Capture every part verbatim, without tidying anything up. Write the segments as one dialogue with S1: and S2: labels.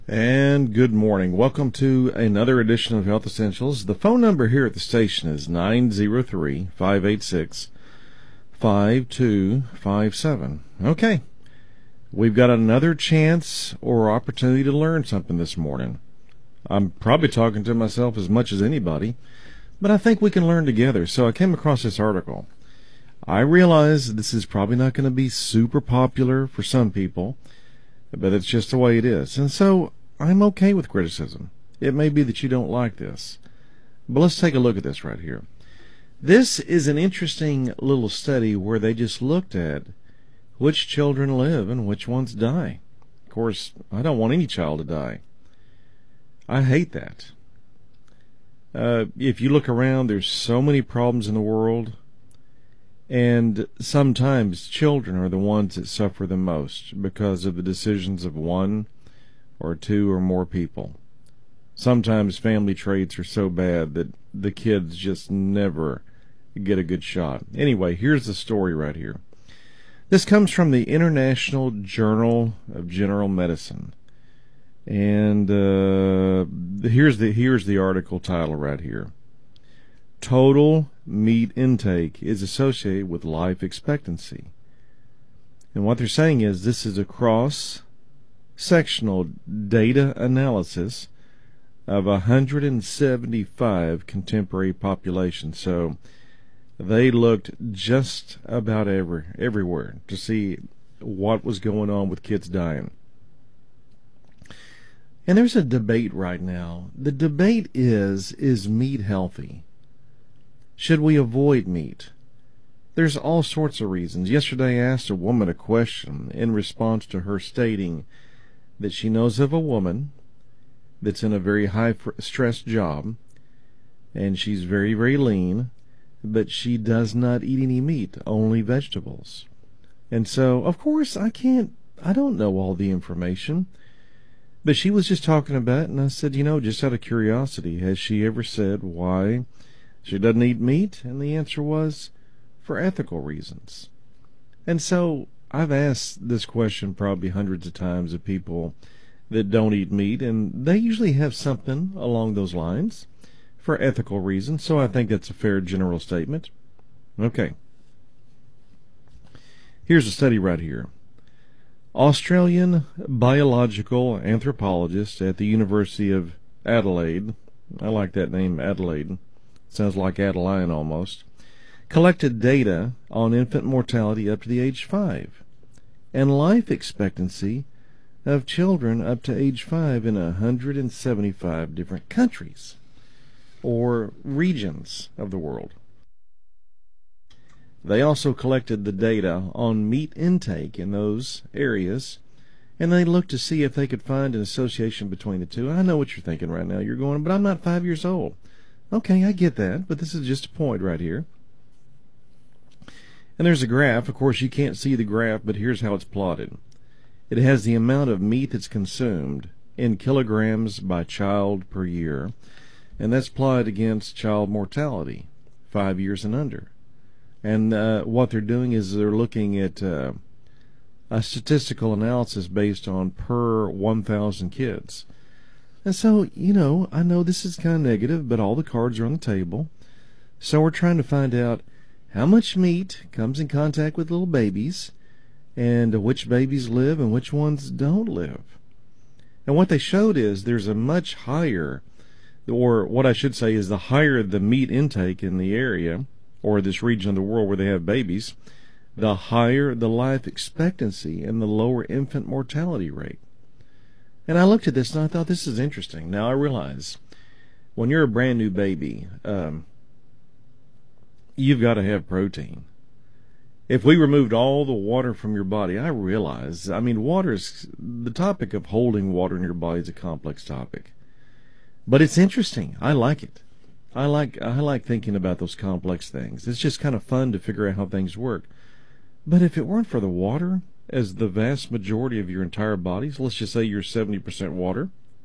S1: And good morning. Welcome to another edition of Health Essentials. The phone number here at the station is nine zero three, five eight six, five two five seven. Okay, we've got another chance or opportunity to learn something this morning. I'm probably talking to myself as much as anybody, but I think we can learn together. So I came across this article. I realize this is probably not going to be super popular for some people, but it's just the way it is. And so I'm okay with criticism. It may be that you don't like this, but let's take a look at this right here. This is an interesting little study where they just looked at which children live and which ones die. Of course, I don't want any child to die. I hate that. Uh, if you look around, there's so many problems in the world, and sometimes children are the ones that suffer the most because of the decisions of one or two or more people. Sometimes family traits are so bad that the kids just never get a good shot. Anyway, here's the story right here. This comes from the International Journal of General Medicine. And uh, here's the here's the article title right here. Total meat intake is associated with life expectancy. And what they're saying is this is a cross-sectional data analysis of one hundred seventy-five contemporary populations. So they looked just about every, everywhere to see what was going on with kids dying. And there's a debate right now. The debate is, is meat healthy? Should we avoid meat? There's all sorts of reasons. Yesterday I asked a woman a question in response to her stating that she knows of a woman that's in a very high-stress job, and she's very, very lean, but she does not eat any meat, only vegetables. And so, of course, I can't, I don't know all the information, but she was just talking about it, and I said, you know, just out of curiosity, has she ever said why she doesn't eat meat? And the answer was, for ethical reasons. And so I've asked this question probably hundreds of times of people that don't eat meat, and they usually have something along those lines for ethical reasons. So I think that's a fair general statement. Okay. Here's a study right here. Australian biological anthropologist at the University of Adelaide, I like that name, Adelaide, sounds like Adeline almost, collected data on infant mortality up to the age five and life expectancy of children up to age five in one hundred seventy-five different countries or regions of the world. They also collected the data on meat intake in those areas, and they looked to see if they could find an association between the two. I know what you're thinking right now. You're going, but I'm not five years old. Okay, I get that, but this is just a point right here. And there's a graph. Of course, you can't see the graph, but here's how it's plotted. It has the amount of meat that's consumed in kilograms by child per year, and that's plotted against child mortality, five years and under. And uh, what they're doing is they're looking at uh, a statistical analysis based on per one thousand kids. And so, you know, I know this is kind of negative, but all the cards are on the table. So we're trying to find out how much meat comes in contact with little babies and which babies live and which ones don't live. And what they showed is there's a much higher, or what I should say is the higher the meat intake in the area or this region of the world where they have babies, the higher the life expectancy and the lower infant mortality rate. And I looked at this and I thought, this is interesting. Now I realize when you're a brand new baby, um, you've got to have protein. If we removed all the water from your body, I realize, I mean, water is, the topic of holding water in your body is a complex topic. But it's interesting. I like it. I like I like thinking about those complex things. It's just kind of fun to figure out how things work. But if it weren't for the water, as the vast majority of your entire body, so let's just say you're seventy percent water,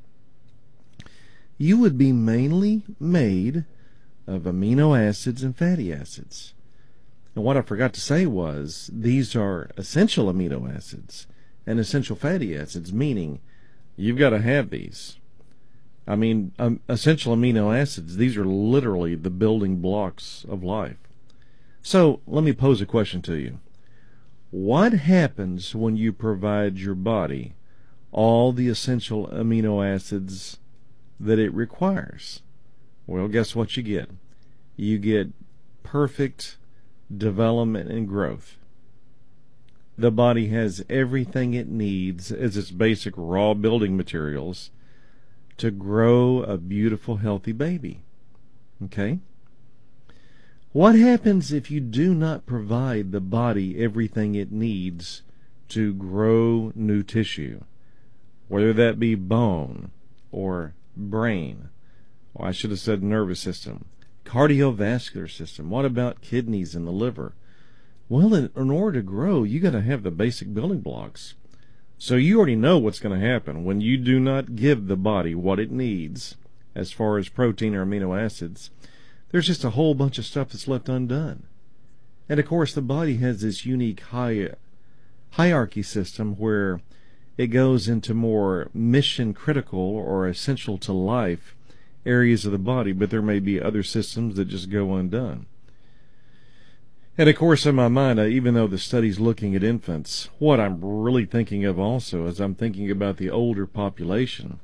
S1: you would be mainly made of amino acids and fatty acids. And what I forgot to say was these are essential amino acids and essential fatty acids, meaning You've got to have these. I mean, um, essential amino acids, these are literally the building blocks of life. So, let me pose a question to you. What happens when you provide your body all the essential amino acids that it requires? Well, guess what you get? You get perfect development and growth. The body has everything it needs as its basic raw building materials to grow a beautiful, healthy baby. Okay? What happens if you do not provide the body everything it needs to grow new tissue? Whether that be bone or brain, or I should have said nervous system, cardiovascular system. What about kidneys and the liver? Well, in, in order to grow, you got to have the basic building blocks. So you already know what's going to happen when you do not give the body what it needs as far as protein or amino acids. There's just a whole bunch of stuff that's left undone. And of course, the body has this unique hi- hierarchy system where it goes into more mission critical or essential to life areas of the body, but there may be other systems that just go undone. And of course, in my mind, even though the study's looking at infants, what I'm really thinking of also is I'm thinking about the older population.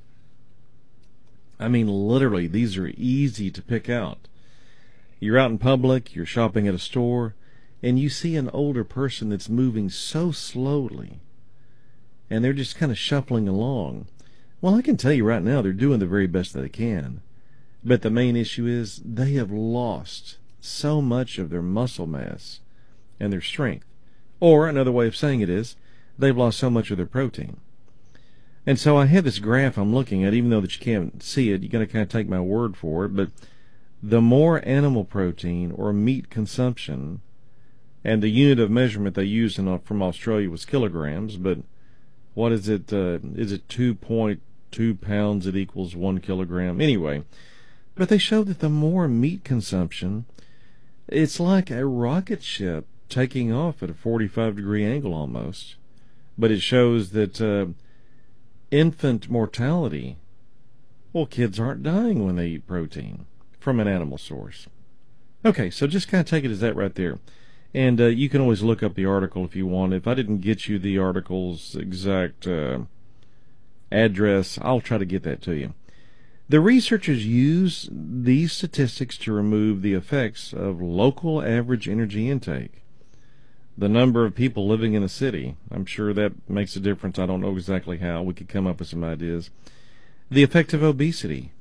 S1: I mean, literally, these are easy to pick out. You're out in public, you're shopping at a store, and you see an older person that's moving so slowly, and they're just kind of shuffling along. Well, I can tell you right now, they're doing the very best that they can. But the main issue is they have lost so much of their muscle mass and their strength. Or another way of saying it is, they've lost so much of their protein. And so I have this graph I'm looking at, even though that you can't see it, you're going to kind of take my word for it, but the more animal protein or meat consumption, and the unit of measurement they used in, from Australia was kilograms, but what is it, uh, is it two point two pounds, it equals one kilogram? Anyway, but they showed that the more meat consumption, it's like a rocket ship taking off at a forty-five degree angle almost. But it shows that uh, infant mortality, well, kids aren't dying when they eat protein from an animal source. Okay, so just kind of take it as that right there. And uh, you can always look up the article if you want. If I didn't get you the article's exact uh, address, I'll try to get that to you. The researchers use these statistics to remove the effects of local average energy intake. The number of people living in a city, I'm sure that makes a difference. I don't know exactly how. We could come up with some ideas. The effect of obesity,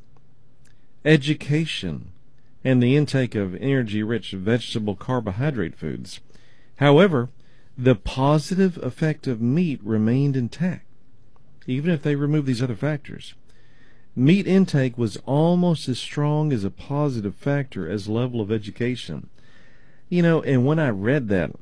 S1: education, and the intake of energy-rich vegetable carbohydrate foods. However, the positive effect of meat remained intact, even if they removed these other factors. Meat intake was almost as strong as a positive factor as level of education. You know, and when I read that,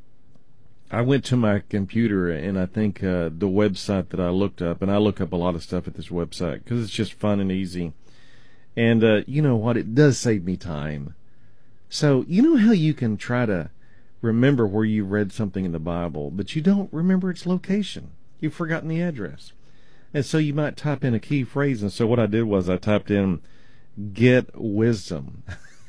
S1: I went to my computer, and I think uh, the website that I looked up, and I look up a lot of stuff at this website because it's just fun and easy. And uh, you know what? It does save me time. So, you know how you can try to remember where you read something in the Bible, but you don't remember its location. You've forgotten the address. And so you might type in a key phrase. And so what I did was I typed in, get wisdom.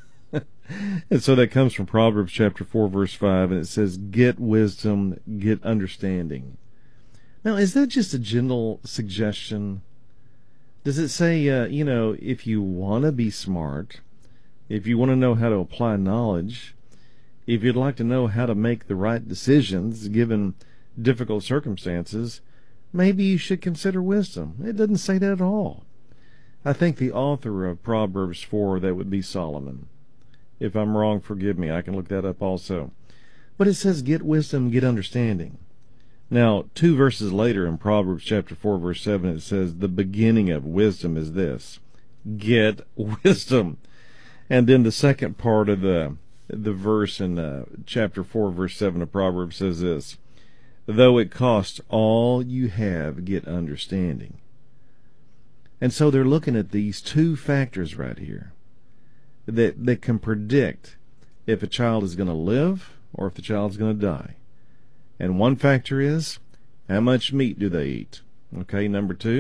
S1: And so that comes from Proverbs chapter four, verse five, and it says, get wisdom, get understanding. Now, is that just a general suggestion? Does it say, uh, you know, if you want to be smart, if you want to know how to apply knowledge, if you'd like to know how to make the right decisions given difficult circumstances, maybe you should consider wisdom? It doesn't say that at all. I think the author of Proverbs four, that would be Solomon. If I'm wrong, forgive me. I can look that up also. But it says, get wisdom, get understanding. Now, two verses later in Proverbs chapter four, verse seven, it says, the beginning of wisdom is this, get wisdom. And then the second part of the the verse in uh, chapter four, verse seven of Proverbs says this, though it costs all you have, get understanding. And so they're looking at these two factors right here that, that can predict if a child is going to live or if the child is going to die. And one factor is, how much meat do they eat? Okay, number two,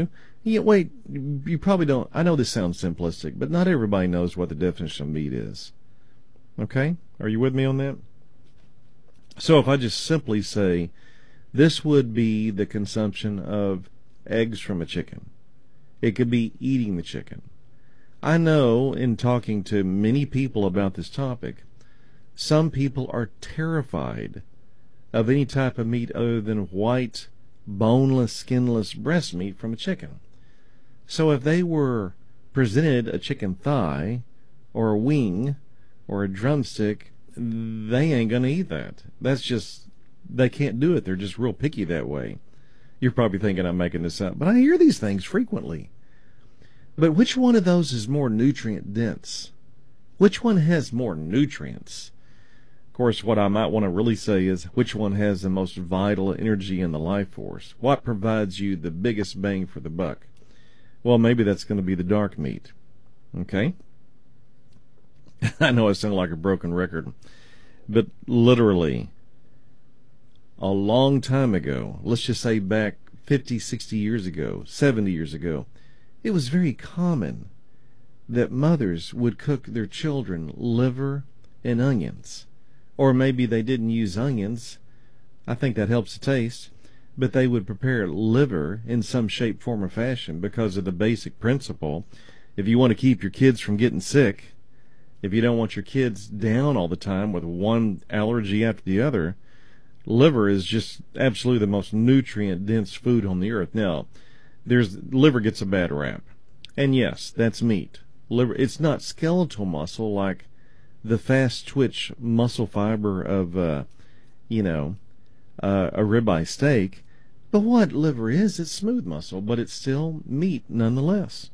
S1: Yeah, wait, you probably don't. I know this sounds simplistic, but not everybody knows what the definition of meat is. Okay? Are you with me on that? So if I just simply say, this would be the consumption of eggs from a chicken. It could be eating the chicken. I know in talking to many people about this topic, some people are terrified of any type of meat other than white, boneless, skinless breast meat from a chicken. So if they were presented a chicken thigh or a wing or a drumstick, they ain't going to eat that. That's just, they can't do it. They're just real picky that way. You're probably thinking I'm making this up, but I hear these things frequently. But which one of those is more nutrient dense? Which one has more nutrients? Of course, what I might want to really say is which one has the most vital energy in the life force? What provides you the biggest bang for the buck? Well, maybe that's going to be the dark meat. Okay? I know I sound like a broken record, but literally, a long time ago, let's just say back fifty, sixty years ago, seventy years ago, it was very common that mothers would cook their children liver and onions. Or maybe they didn't use onions. I think that helps the taste. But they would prepare liver in some shape, form, or fashion because of the basic principle. If you want to keep your kids from getting sick, if you don't want your kids down all the time with one allergy after the other, liver is just absolutely the most nutrient-dense food on the earth. Now, there's liver gets a bad rap. And yes, that's meat. Liver, it's not skeletal muscle like the fast twitch muscle fiber of, uh, you know, uh, a ribeye steak. But what liver is, it's smooth muscle, but it's still meat nonetheless.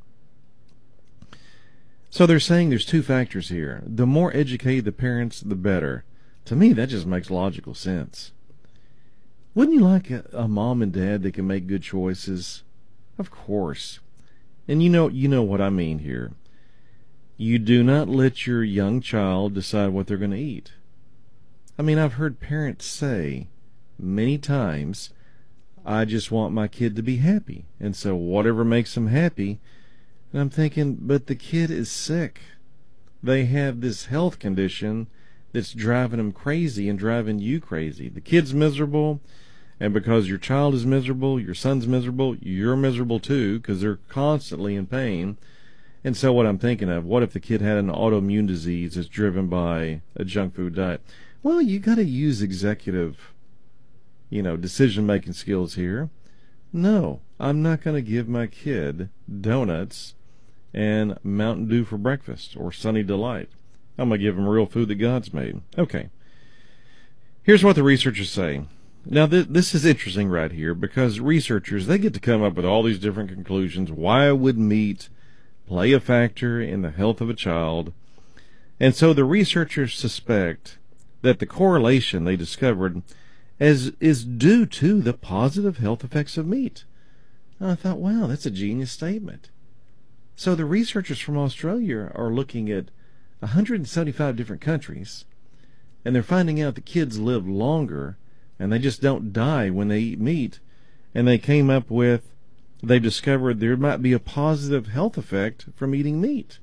S1: So they're saying there's two factors here. The more educated the parents, the better. To me, that just makes logical sense. Wouldn't you like a, a mom and dad that can make good choices? Of course. And you know, you know what I mean here. You do not let your young child decide what they're going to eat. I mean, I've heard parents say many times, I just want my kid to be happy. And so whatever makes them happy. And I'm thinking, but the kid is sick. They have this health condition that's driving them crazy and driving you crazy. The kid's miserable, and because your child is miserable, your son's miserable, you're miserable too, because they're constantly in pain. And so what I'm thinking of, what if the kid had an autoimmune disease that's driven by a junk food diet? Well, you got to use executive, you know, decision-making skills here. No, I'm not going to give my kid donuts and Mountain Dew for breakfast or Sunny Delight. I'm going to give him real food that God's made. Okay. Here's what the researchers say. Now, th- this is interesting right here because researchers, they get to come up with all these different conclusions. Why would meat play a factor in the health of a child? And so the researchers suspect that the correlation they discovered as is due to the positive health effects of meat. And I thought, wow, that's a genius statement. So the researchers from Australia are looking at one hundred seventy-five different countries, and they're finding out that kids live longer, and they just don't die when they eat meat. And they came up with, they discovered there might be a positive health effect from eating meat.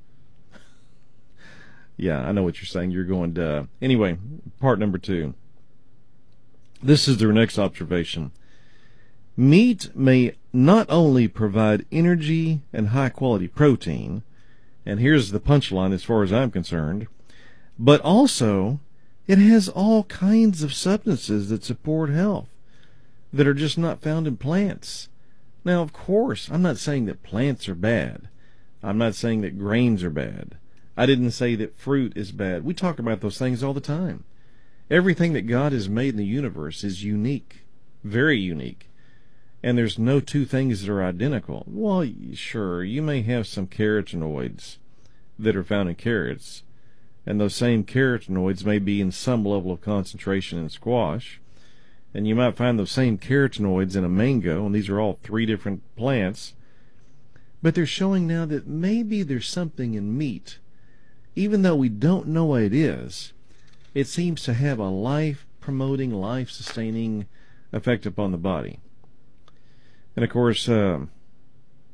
S1: Yeah, I know what you're saying. You're going, duh. Anyway, part number two. This is their next observation. Meat may not only provide energy and high-quality protein, and here's the punchline as far as I'm concerned, but also it has all kinds of substances that support health that are just not found in plants. Now, of course, I'm not saying that plants are bad. I'm not saying that grains are bad. I didn't say that fruit is bad. We talk about those things all the time. Everything that God has made in the universe is unique, very unique. And there's no two things that are identical. Well, sure, you may have some carotenoids that are found in carrots, and those same carotenoids may be in some level of concentration in squash, and you might find those same carotenoids in a mango, and these are all three different plants. But they're showing now that maybe there's something in meat, even though we don't know what it is. It seems to have a life-promoting, life-sustaining effect upon the body. And of course, uh,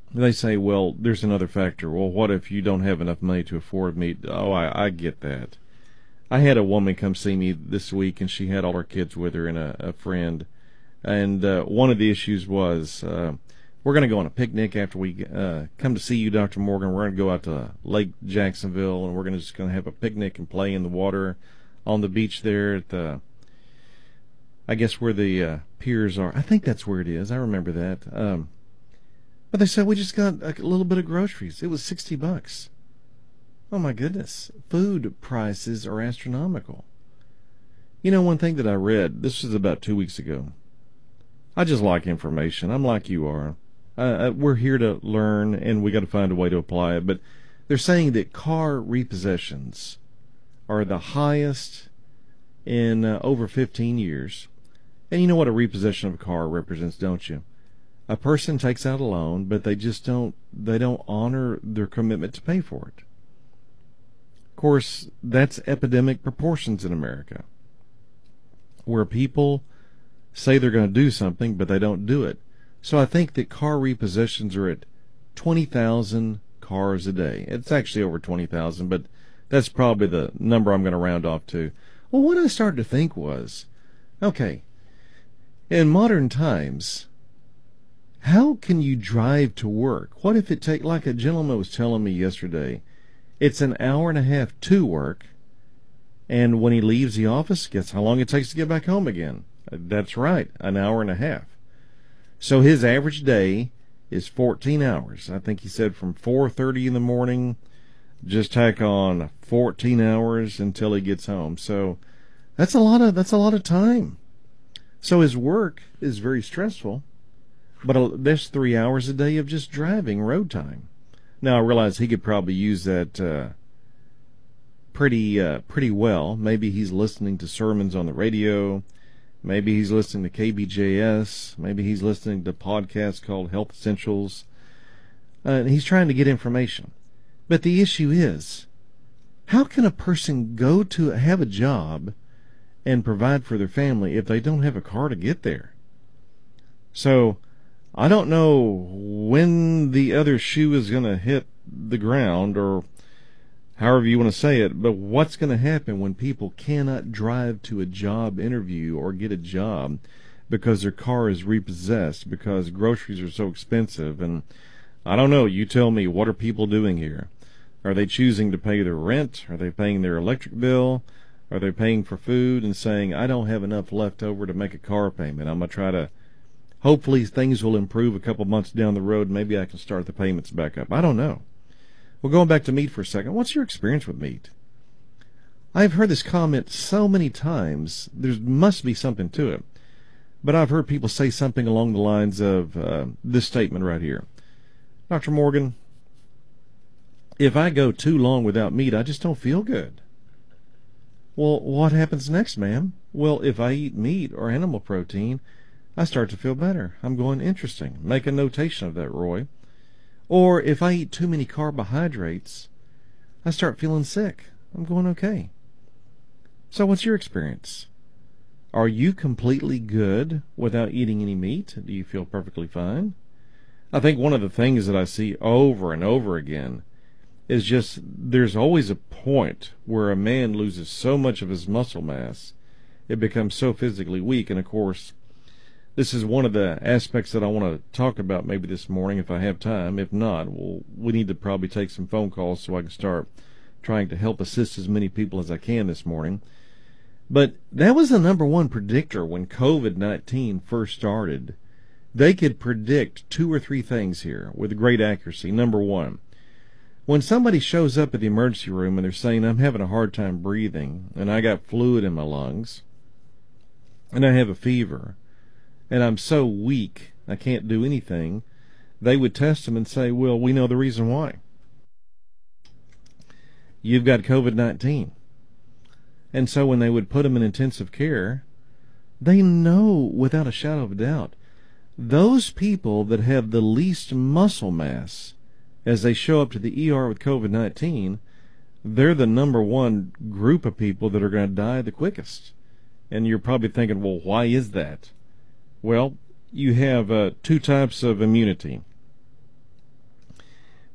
S1: They say, well, there's another factor. Well, what if you don't have enough money to afford meat? Oh, I, I get that. I had a woman come see me this week, and she had all her kids with her and a, a friend. And uh, one of the issues was, uh, we're going to go on a picnic after we uh, come to see you, Doctor Morgan. We're going to go out to Lake Jacksonville, and we're going to just going to have a picnic and play in the water on the beach there at the, I guess where the uh, piers are. I think that's where it is. I remember that. Um, but they said we just got a little bit of groceries. It was sixty bucks. Oh my goodness. Food prices are astronomical. You know, one thing that I read, this was about two weeks ago. I just like information. I'm like you are. Uh, we're here to learn, and we got to find a way to apply it. But they're saying that car repossessions are the highest in uh, over fifteen years. And you know what a repossession of a car represents, don't you? A person takes out a loan, but they just don't, they don't honor their commitment to pay for it. Of course, that's epidemic proportions in America, where people say they're going to do something, but they don't do it. So I think that car repossessions are at twenty thousand cars a day. It's actually over twenty thousand, but that's probably the number I'm going to round off to. Well, what I started to think was, okay, in modern times, how can you drive to work? What if it take, like a gentleman was telling me yesterday, it's an hour and a half to work, and when he leaves the office, guess how long it takes to get back home again? That's right, an hour and a half. So his average day is fourteen hours. I think he said from four thirty in the morning, just tack on fourteen hours until he gets home. So that's a lot of that's a lot of time. So his work is very stressful, but that's three hours a day of just driving road time. Now I realize he could probably use that uh, pretty uh, pretty well. Maybe he's listening to sermons on the radio. Maybe he's listening to K B J S. Maybe he's listening to podcasts called Health Essentials. Uh, and he's trying to get information. But the issue is, how can a person go to have a job and provide for their family if they don't have a car to get there? So I don't know when the other shoe is going to hit the ground, or however you want to say it, but what's going to happen when people cannot drive to a job interview or get a job because their car is repossessed, because groceries are so expensive? And I don't know, you tell me, what are people doing here? Are they choosing to pay their rent? Are they paying their electric bill? Are they paying for food and saying, I don't have enough left over to make a car payment? I'm going to try to, hopefully things will improve a couple months down the road. Maybe I can start the payments back up. I don't know. Well, going back to meat for a second, what's your experience with meat? I've heard this comment so many times, there must be something to it. But I've heard people say something along the lines of uh, this statement right here. Doctor Morgan, if I go too long without meat, I just don't feel good. Well, what happens next, ma'am? Well, if I eat meat or animal protein, I start to feel better. I'm going, interesting. Make a notation of that, Roy. Or if I eat too many carbohydrates, I start feeling sick. I'm going, okay. So what's your experience? Are you completely good without eating any meat? Do you feel perfectly fine? I think one of the things that I see over and over again is just there's always a point where a man loses so much of his muscle mass, it becomes so physically weak. And of course, this is one of the aspects that I want to talk about maybe this morning if I have time. If not, well, we need to probably take some phone calls so I can start trying to help assist as many people as I can this morning. But that was the number one predictor when COVID nineteen first started. They could predict two or three things here with great accuracy. Number one, when somebody shows up at the emergency room and they're saying, I'm having a hard time breathing, and I got fluid in my lungs, and I have a fever, and I'm so weak I can't do anything, they would test them and say, well, we know the reason why. You've got COVID nineteen. And so when they would put them in intensive care, they know without a shadow of a doubt, those people that have the least muscle mass as they show up to the E R with COVID nineteen, they're the number one group of people that are going to die the quickest. And you're probably thinking, well, why is that? Well, you have uh, two types of immunity.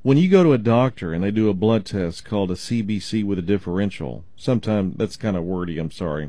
S1: When you go to a doctor and they do a blood test called a C B C with a differential, sometimes that's kind of wordy, I'm sorry.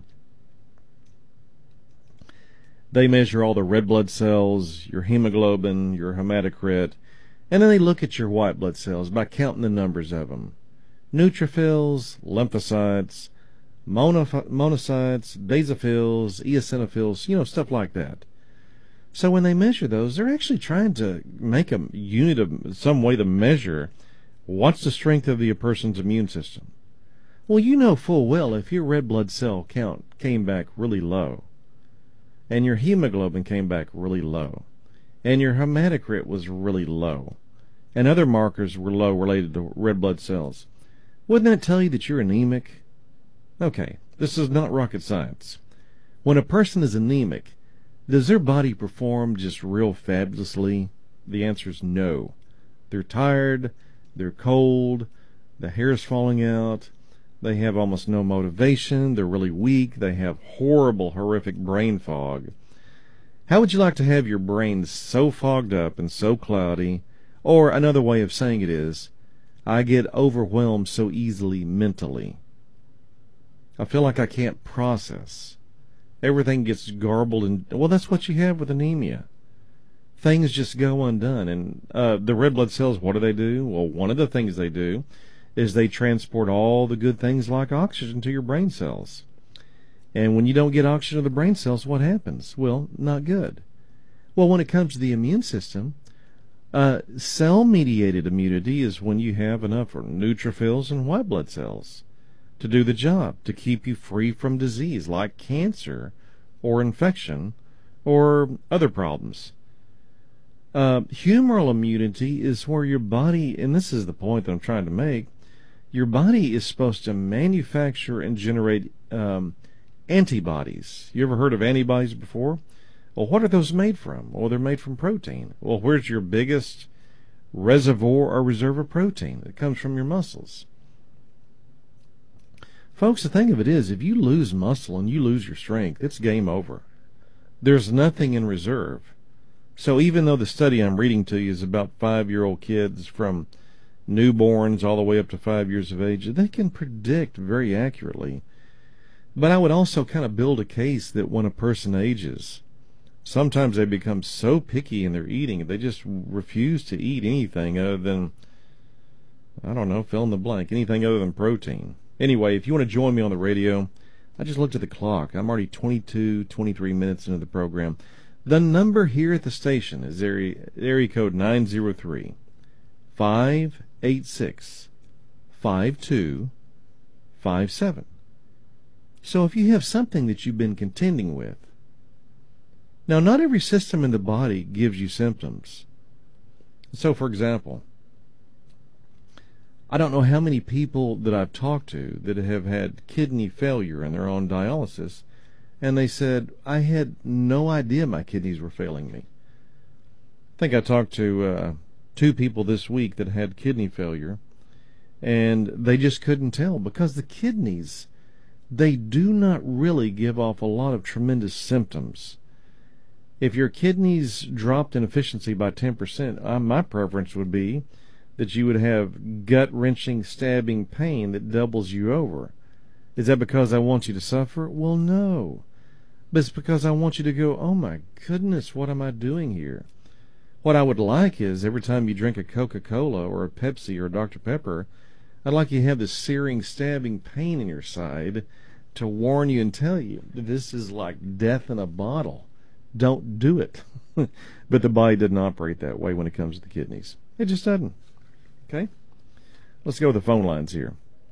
S1: They measure all the red blood cells, your hemoglobin, your hematocrit, and then they look at your white blood cells by counting the numbers of them. Neutrophils, lymphocytes, monoph- monocytes, basophils, eosinophils, you know, stuff like that. So when they measure those, they're actually trying to make a unit of some way to measure what's the strength of the person's immune system. Well, you know full well if your red blood cell count came back really low, and your hemoglobin came back really low, and your hematocrit was really low, and other markers were low related to red blood cells, wouldn't that tell you that you're anemic? Okay, this is not rocket science. When a person is anemic, does their body perform just real fabulously? The answer is no. They're tired, they're cold, the hair's falling out, they have almost no motivation, they're really weak, they have horrible, horrific brain fog. How would you like to have your brain so fogged up and so cloudy? Or another way of saying it is, I get overwhelmed so easily mentally. I feel like I can't process. Everything gets garbled, and well, that's what you have with anemia. Things just go undone. And uh, the red blood cells, what do they do? Well, one of the things they do is they transport all the good things like oxygen to your brain cells. And when you don't get oxygen to the brain cells, what happens? Well, not good. Well, when it comes to the immune system, uh, cell-mediated immunity is when you have enough neutrophils and white blood cells to do the job, to keep you free from disease like cancer or infection or other problems. Uh, humoral immunity is where your body, and this is the point that I'm trying to make, your body is supposed to manufacture and generate um, antibodies. You ever heard of antibodies before? Well, what are those made from? Well, they're made from protein. Well, where's your biggest reservoir or reserve of protein? It comes from your muscles. Folks, the thing of it is, if you lose muscle and you lose your strength, it's game over. There's nothing in reserve. So even though the study I'm reading to you is about five-year-old kids from newborns all the way up to five years of age, they can predict very accurately. But I would also kind of build a case that when a person ages, sometimes they become so picky in their eating, they just refuse to eat anything other than, I don't know, fill in the blank, anything other than protein. Anyway, if you want to join me on the radio, I just looked at the clock. I'm already twenty-two, twenty-three minutes into the program. The number here at the station is area, area code nine zero three, five eight six, five two five seven. So if you have something that you've been contending with, now not every system in the body gives you symptoms. So for example, I don't know how many people that I've talked to that have had kidney failure and they're on dialysis, and they said, I had no idea my kidneys were failing me. I think I talked to uh, two people this week that had kidney failure, and they just couldn't tell because the kidneys, they do not really give off a lot of tremendous symptoms. If your kidneys dropped in efficiency by ten percent, uh, my preference would be that you would have gut-wrenching, stabbing pain that doubles you over. Is that because I want you to suffer? Well, no. But it's because I want you to go, oh my goodness, what am I doing here? What I would like is every time you drink a Coca-Cola or a Pepsi or a Doctor Pepper, I'd like you to have this searing, stabbing pain in your side to warn you and tell you that this is like death in a bottle. Don't do it. But the body doesn't operate that way when it comes to the kidneys. It just doesn't. Okay? Let's go with the phone lines here.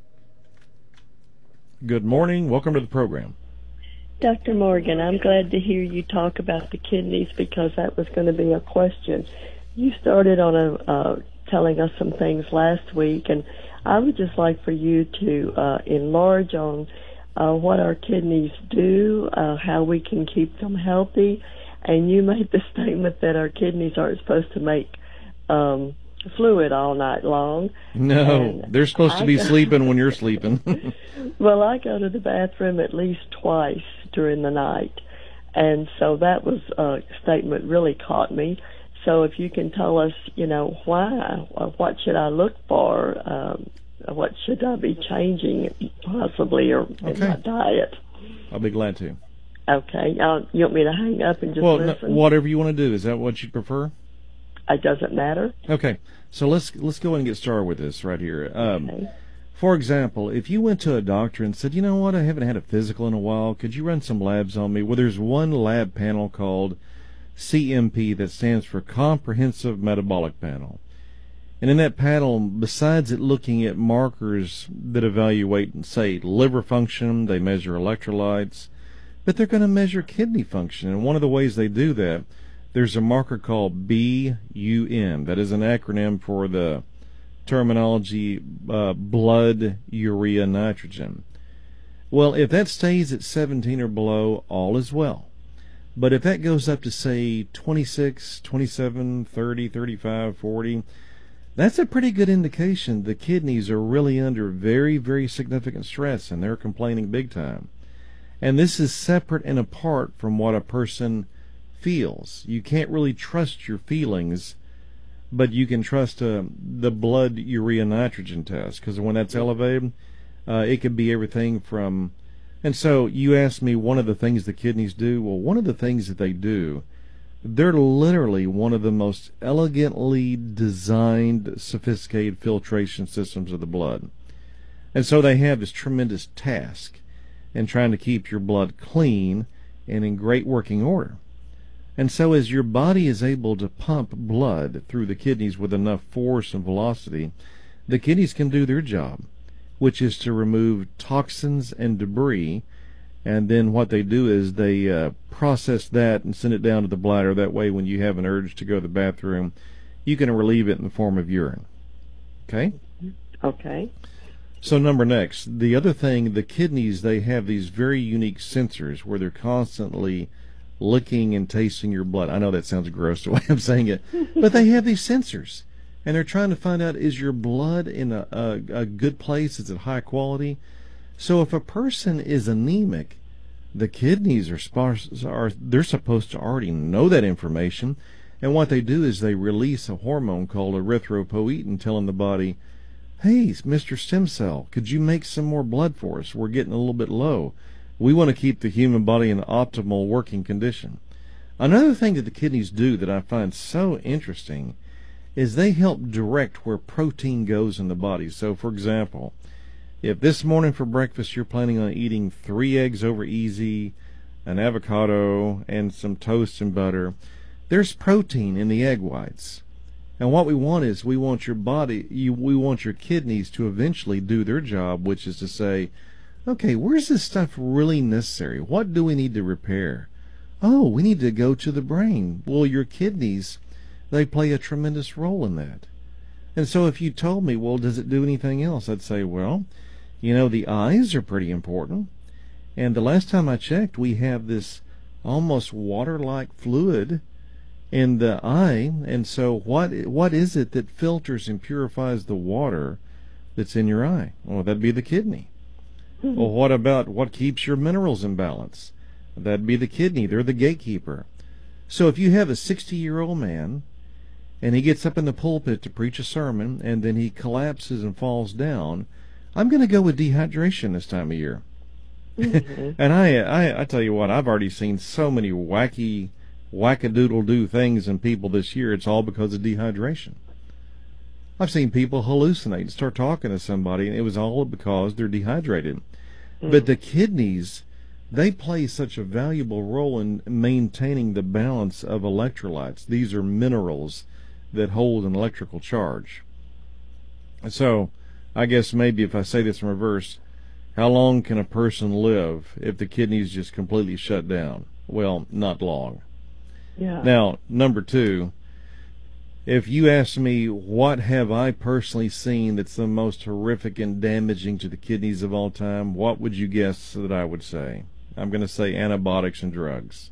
S1: Good morning. Welcome to the program.
S2: Doctor Morgan, I'm glad to hear you talk about the kidneys because that was going to be a question. You started on a uh, telling us some things last week, and I would just like for you to uh, enlarge on uh, what our kidneys do, uh, how we can keep them healthy. And you made the statement that our kidneys aren't supposed to make um, fluid all night long.
S1: No,
S2: and
S1: they're supposed
S2: I
S1: to be
S2: go,
S1: sleeping when you're sleeping.
S2: Well, I go to the bathroom at least twice during the night, and so that was a statement really caught me. So if you can tell us, you know, why, or what should I look for, um, what should I be changing possibly or in
S1: Okay.
S2: my diet?
S1: I'll be glad to.
S2: Okay. Uh, you want me to hang up and just
S1: Well, no,
S2: listen?
S1: whatever you want to do. Is that what you prefer?
S2: It doesn't matter.
S1: Okay. So let's let's go ahead and get started with this right here. Um,
S2: Okay.
S1: For example, if you went to a doctor and said, you know what, I haven't had a physical in a while, could you run some labs on me? Well, there's one lab panel called C M P that stands for Comprehensive Metabolic Panel. And in that panel, besides it looking at markers that evaluate, say, liver function, they measure electrolytes, but they're going to measure kidney function. And one of the ways they do that, there's a marker called B U N. That is an acronym for the terminology uh, blood urea nitrogen. Well, if that stays at seventeen or below, all is well. But if that goes up to, say, twenty-six, twenty-seven, thirty, thirty-five, forty, that's a pretty good indication the kidneys are really under very, very significant stress and they're complaining big time. And this is separate and apart from what a person feels. You can't really trust your feelings, but you can trust uh, the blood urea nitrogen test, because when that's elevated, uh, it could be everything from... And so you asked me one of the things the kidneys do. Well, one of the things that they do, they're literally one of the most elegantly designed, sophisticated filtration systems of the blood. And so they have this tremendous task in trying to keep your blood clean and in great working order. And so as your body is able to pump blood through the kidneys with enough force and velocity, the kidneys can do their job, which is to remove toxins and debris. And then what they do is they uh, process that and send it down to the bladder. That way when you have an urge to go to the bathroom, you can relieve it in the form of urine. Okay?
S2: Okay.
S1: So number next, the other thing, the kidneys, they have these very unique sensors where they're constantly licking and tasting your blood. I know that sounds gross the way I'm saying it, but they have these sensors, and they're trying to find out, is your blood in a, a, a good place? Is it high quality? So if a person is anemic, the kidneys are, sparse, are they're supposed to already know that information, and what they do is they release a hormone called erythropoietin, telling the body, hey, Mister Stem Cell, could you make some more blood for us? We're getting a little bit low. We want to keep the human body in optimal working condition. Another thing that the kidneys do that I find so interesting is they help direct where protein goes in the body. So, for example, if this morning for breakfast you're planning on eating three eggs over easy, an avocado, and some toast and butter, there's protein in the egg whites. And what we want is we want your body, you, we want your kidneys to eventually do their job, which is to say, okay, where's this stuff really necessary? What do we need to repair? Oh, we need to go to the brain. Well, your kidneys, they play a tremendous role in that. And so if you told me, well, does it do anything else? I'd say, well, you know, the eyes are pretty important. And the last time I checked, we have this almost water-like fluid in the eye. And so what what is it that filters and purifies the water that's in your eye? Well, that'd be the kidney. Mm-hmm. Well, what about what keeps your minerals in balance? That'd be the kidney. They're the gatekeeper. So if you have a sixty-year-old man and he gets up in the pulpit to preach a sermon and then he collapses and falls down, I'm going to go with dehydration this time of year. Mm-hmm. And I, I I tell you what, I've already seen so many wacky, wackadoodle-doo things in people this year. It's all because of dehydration. I've seen people hallucinate and start talking to somebody, and it was all because they're dehydrated. Mm. But the kidneys, they play such a valuable role in maintaining the balance of electrolytes. These are minerals that hold an electrical charge. So, I guess maybe if I say this in reverse, how long can a person live if the kidneys just completely shut down? Well, not long.
S2: Yeah.
S1: Now, number two, if you ask me what have I personally seen that's the most horrific and damaging to the kidneys of all time, what would you guess that I would say? I'm going to say antibiotics and drugs.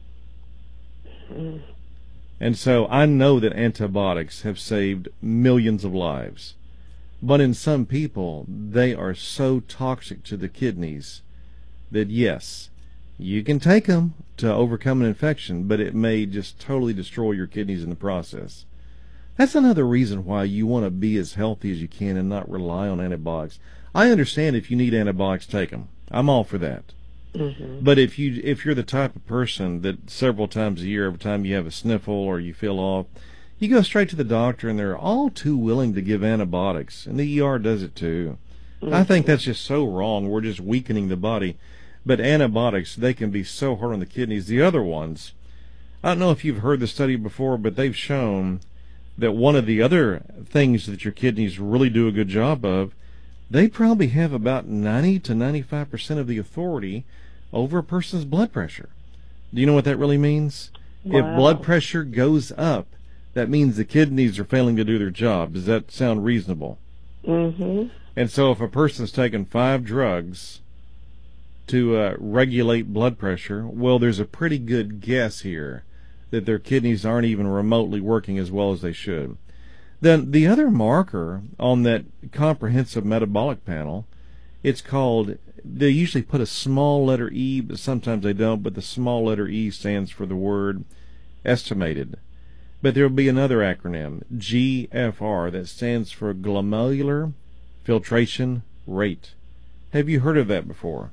S1: Mm. And so I know that antibiotics have saved millions of lives. But in some people, they are so toxic to the kidneys that, yes, You can take them to overcome an infection, but it may just totally destroy your kidneys in the process. That's another reason why you want to be as healthy as you can and not rely on antibiotics. I understand if you need antibiotics, take them. I'm all for that. Mm-hmm. But if you if you're the type of person that several times a year, every time you have a sniffle or you feel off, you go straight to the doctor, and they're all too willing to give antibiotics, and the E R does it too. Mm-hmm. I think that's just so wrong. We're just weakening the body. But antibiotics, they can be so hard on the kidneys. The other ones, I don't know if you've heard the study before, but they've shown that one of the other things that your kidneys really do a good job of, they probably have about ninety to ninety-five percent of the authority over a person's blood pressure. Do you know what that really means? Wow. If blood pressure goes up, that means the kidneys are failing to do their job. Does that sound reasonable?
S2: Mm-hmm.
S1: And so if a person's taken five drugs to uh, regulate blood pressure, well, there's a pretty good guess here that their kidneys aren't even remotely working as well as they should. Then the other marker on that comprehensive metabolic panel, it's called, they usually put a small letter E, but sometimes they don't, but the small letter E stands for the word estimated. But there will be another acronym, G F R, that stands for glomerular filtration rate. Have you heard of that before?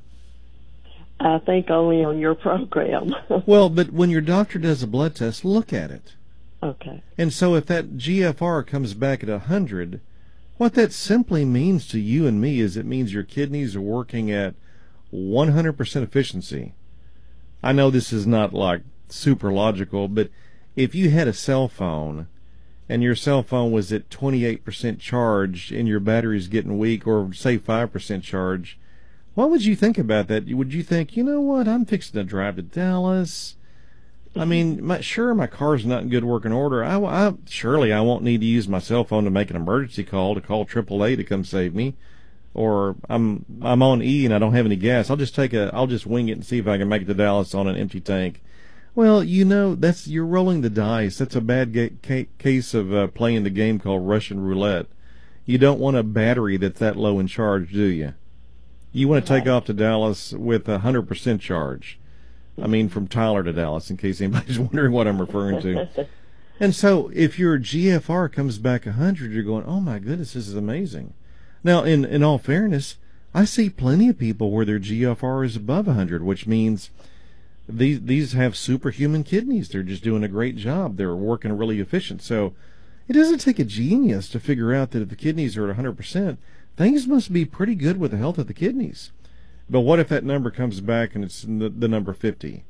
S2: I think only on your program.
S1: Well, but when your doctor does a blood test, look at it.
S2: Okay.
S1: And so if that G F R comes back at one hundred, what that simply means to you and me is it means your kidneys are working at one hundred percent efficiency. I know this is not like super logical, but if you had a cell phone and your cell phone was at twenty-eight percent charge and your battery's getting weak, or say five percent charge, what would you think about that? Would you think, you know what, I'm fixing to drive to Dallas. I mean, my, sure, my car's not in good working order. I, I, surely I won't need to use my cell phone to make an emergency call, to call triple A to come save me. Or I'm I'm on E and I don't have any gas. I'll just take a, I'll just wing it and see if I can make it to Dallas on an empty tank. Well, you know, that's, you're rolling the dice. That's a bad ga- ca- case of uh, playing the game called Russian roulette. You don't want a battery that's that low in charge, do you? You want to take off to Dallas with a one hundred percent charge. I mean, from Tyler to Dallas, in case anybody's wondering what I'm referring to. And so if your G F R comes back one hundred, you're going, oh, my goodness, this is amazing. Now, in, in all fairness, I see plenty of people where their G F R is above one hundred, which means these these have superhuman kidneys. They're just doing a great job. They're working really efficient. So it doesn't take a genius to figure out that if the kidneys are at one hundred percent, things must be pretty good with the health of the kidneys. But what if that number comes back and it's the, the number fifty?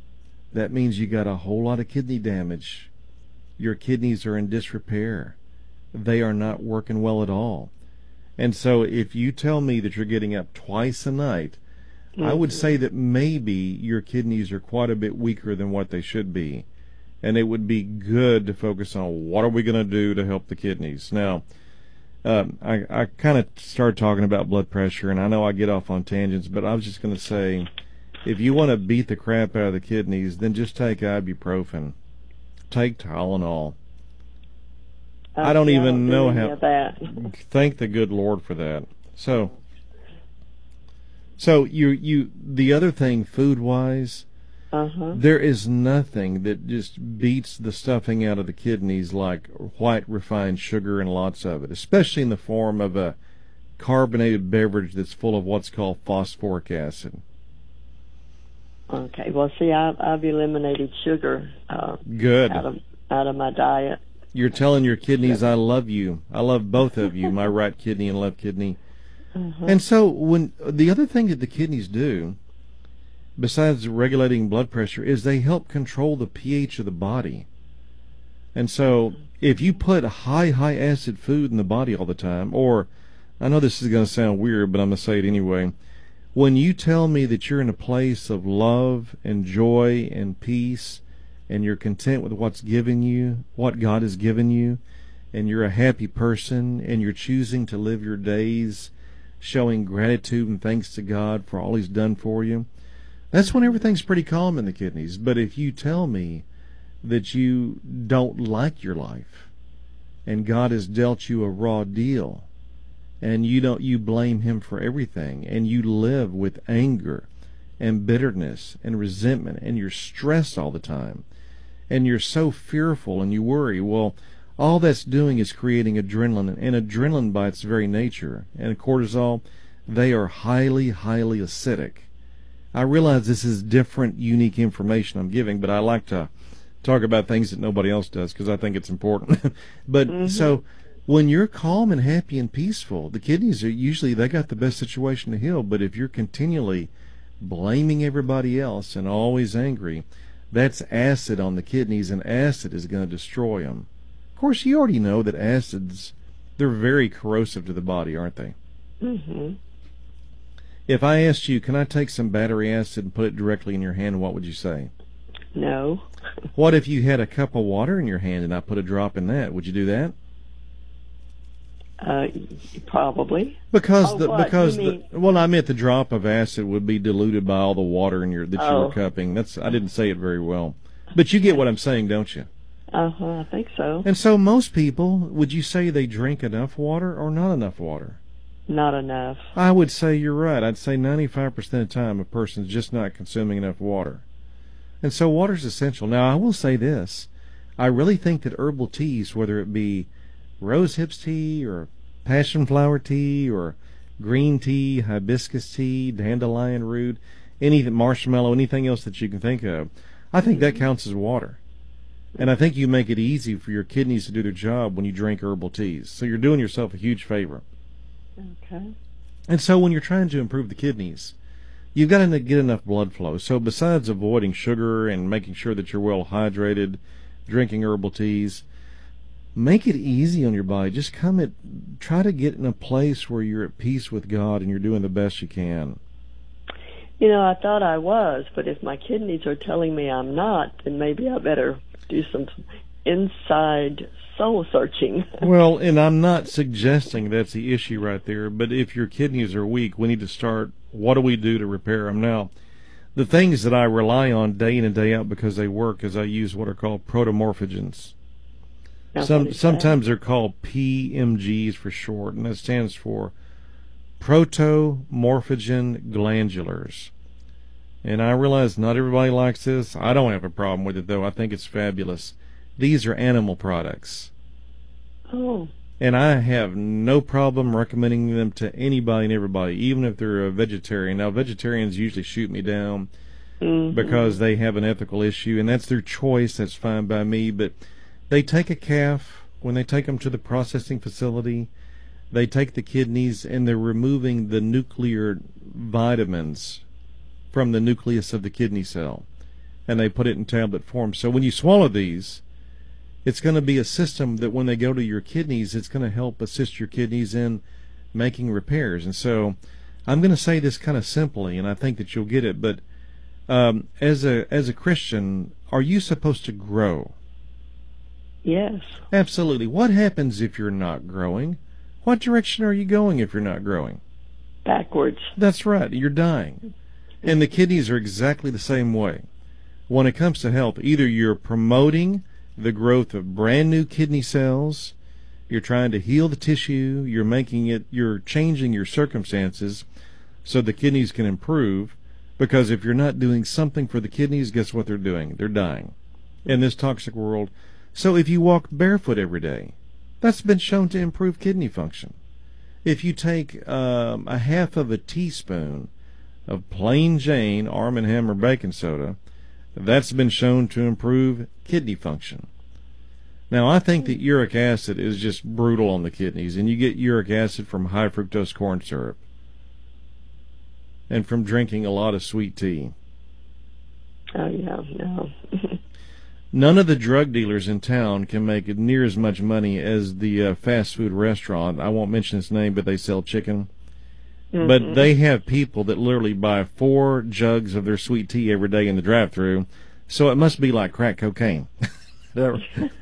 S1: That means you got a whole lot of kidney damage. Your kidneys are in disrepair. They are not working well at all. And so if you tell me that you're getting up twice a night, mm-hmm. I would say that maybe your kidneys are quite a bit weaker than what they should be. And it would be good to focus on what are we going to do to help the kidneys. Now, Um, I, I kind of started talking about blood pressure, and I know I get off on tangents, but I was just going to say, if you want to beat the crap out of the kidneys, then just take ibuprofen. Take Tylenol. Uh, I don't
S2: yeah,
S1: even
S2: I don't
S1: know
S2: do
S1: how.
S2: That.
S1: Thank the good Lord for that. So, so you you the other thing, food wise.
S2: Uh-huh.
S1: There is nothing that just beats the stuffing out of the kidneys like white refined sugar and lots of it, especially in the form of a carbonated beverage that's full of what's called phosphoric acid.
S2: Okay. Well, see, I've, I've eliminated sugar uh,
S1: Good.
S2: out of out of my diet.
S1: You're telling your kidneys, I love you. I love both of you, my right kidney and left kidney. Uh-huh. And so when the other thing that the kidneys do, besides regulating blood pressure, is they help control the pH of the body. And so if you put high, high acid food in the body all the time, or I know this is going to sound weird, but I'm going to say it anyway. When you tell me that you're in a place of love and joy and peace, and you're content with what's given you, what God has given you, and you're a happy person, and you're choosing to live your days showing gratitude and thanks to God for all He's done for you, that's when everything's pretty calm in the kidneys. But if you tell me that you don't like your life, and God has dealt you a raw deal, and you don't you blame Him for everything, and you live with anger and bitterness and resentment, and you're stressed all the time, and you're so fearful and you worry, well, all that's doing is creating adrenaline, and adrenaline by its very nature, and cortisol, they are highly, highly acidic. I realize this is different, unique information I'm giving, but I like to talk about things that nobody else does because I think it's important. But mm-hmm. So when you're calm and happy and peaceful, the kidneys are usually, they got the best situation to heal. But if you're continually blaming everybody else and always angry, that's acid on the kidneys, and acid is going to destroy them. Of course, you already know that acids, they're very corrosive to the body, aren't they?
S2: Mm-hmm.
S1: If I asked you, can I take some battery acid and put it directly in your hand, what would you say?
S2: No.
S1: What if you had a cup of water in your hand and I put a drop in that? Would you do that?
S2: Uh, probably.
S1: Because
S2: oh,
S1: the
S2: what?
S1: because
S2: you mean...
S1: the well, I meant the drop of acid would be diluted by all the water in your that
S2: oh.
S1: you were cupping. That's I didn't say it very well, but you get what I'm saying, don't you?
S2: Uh huh. I think so.
S1: And so most people, would you say they drink enough water or not enough water?
S2: Not enough.
S1: I would say you're right. I'd say ninety-five percent of the time a person's just not consuming enough water. And so water's essential. Now, I will say this. I really think that herbal teas, whether it be rose hips tea or passion flower tea or green tea, hibiscus tea, dandelion root, anything, marshmallow, anything else that you can think of, I think that counts as water. And I think you make it easy for your kidneys to do their job when you drink herbal teas. So you're doing yourself a huge favor.
S2: Okay.
S1: And so when you're trying to improve the kidneys, you've got to get enough blood flow. So besides avoiding sugar and making sure that you're well hydrated, drinking herbal teas, make it easy on your body. Just come at, try to get in a place where you're at peace with God and you're doing the best you can.
S2: You know, I thought I was, but if my kidneys are telling me I'm not, then maybe I better do some inside soul searching.
S1: Well, and I'm not suggesting that's the issue right there, but if your kidneys are weak, we need to start, what do we do to repair them? Now, the things that I rely on day in and day out because they work is I use what are called protomorphogens. Some, sometimes they're called P M Gs for short, and that stands for protomorphogen glandulars. And I realize not everybody likes this. I don't have a problem with it, though. I think it's fabulous. These are animal products.
S2: Oh.
S1: And I have no problem recommending them to anybody and everybody, even if they're a vegetarian. Now, vegetarians usually shoot me down mm-hmm. because they have an ethical issue, and that's their choice. That's fine by me. But they take a calf, when they take them to the processing facility, they take the kidneys, and they're removing the nuclear vitamins from the nucleus of the kidney cell, and they put it in tablet form. So when you swallow these, it's going to be a system that when they go to your kidneys, it's going to help assist your kidneys in making repairs. And so I'm going to say this kind of simply, and I think that you'll get it, but um, as a as a Christian, are you supposed to grow?
S2: Yes.
S1: Absolutely. What happens if you're not growing? What direction are you going if you're not growing?
S2: Backwards.
S1: That's right. You're dying. And the kidneys are exactly the same way. When it comes to health, either you're promoting the growth of brand new kidney cells, you're trying to heal the tissue, you're making it, you're changing your circumstances so the kidneys can improve, because if you're not doing something for the kidneys, guess what they're doing? They're dying in this toxic world. So if you walk barefoot every day, that's been shown to improve kidney function. If you take um, a half of a teaspoon of plain Jane Arm and Hammer baking soda, that's been shown to improve kidney function. Now, I think that uric acid is just brutal on the kidneys, and you get uric acid from high fructose corn syrup and from drinking a lot of sweet tea.
S2: Oh, yeah, no.
S1: None of the drug dealers in town can make near as much money as the uh, fast food restaurant. I won't mention its name, but they sell chicken. Mm-hmm. But they have people that literally buy four jugs of their sweet tea every day in the drive-thru, so it must be like crack cocaine. but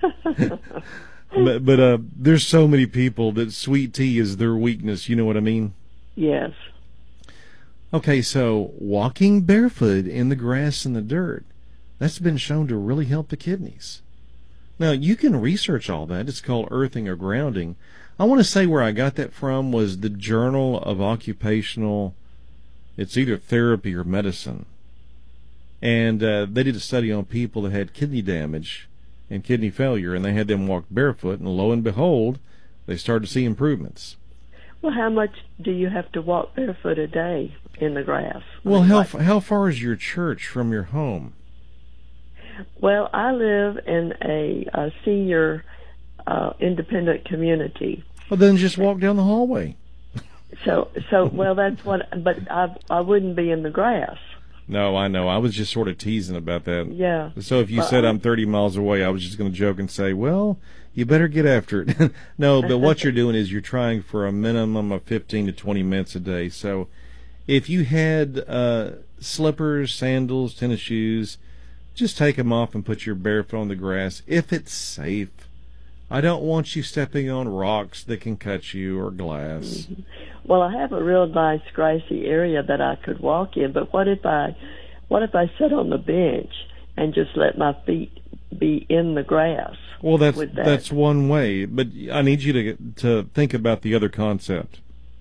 S1: but uh, there's so many people that sweet tea is their weakness. You know what I mean?
S2: Yes.
S1: Okay, so walking barefoot in the grass and the dirt, that's been shown to really help the kidneys. Now, you can research all that. It's called earthing or grounding. I want to say where I got that from was the Journal of Occupational It's either therapy or medicine. And uh, they did a study on people that had kidney damage and kidney failure, and they had them walk barefoot, and lo and behold, they started to see improvements.
S2: Well, how much do you have to walk barefoot a day in the grass?
S1: Well, how how far is your church from your home?
S2: Well, I live in a, a senior uh, independent community.
S1: Well, then just walk down the hallway.
S2: So, so well, that's what. But I I wouldn't be in the grass.
S1: No, I know. I was just sort of teasing about that.
S2: Yeah.
S1: So if you
S2: well,
S1: said I'm thirty miles away, I was just going to joke and say, well, you better get after it. No, but what you're doing is you're trying for a minimum of fifteen to twenty minutes a day. So if you had uh, slippers, sandals, tennis shoes, just take them off and put your barefoot on the grass if it's safe. I don't want you stepping on rocks that can cut you or glass.
S2: Mm-hmm. Well, I have a real nice grassy area that I could walk in, but what if I, what if I sit on the bench and just let my feet be in the grass?
S1: Well, that's
S2: that?
S1: that's one way, but I need you to to think about the other concept.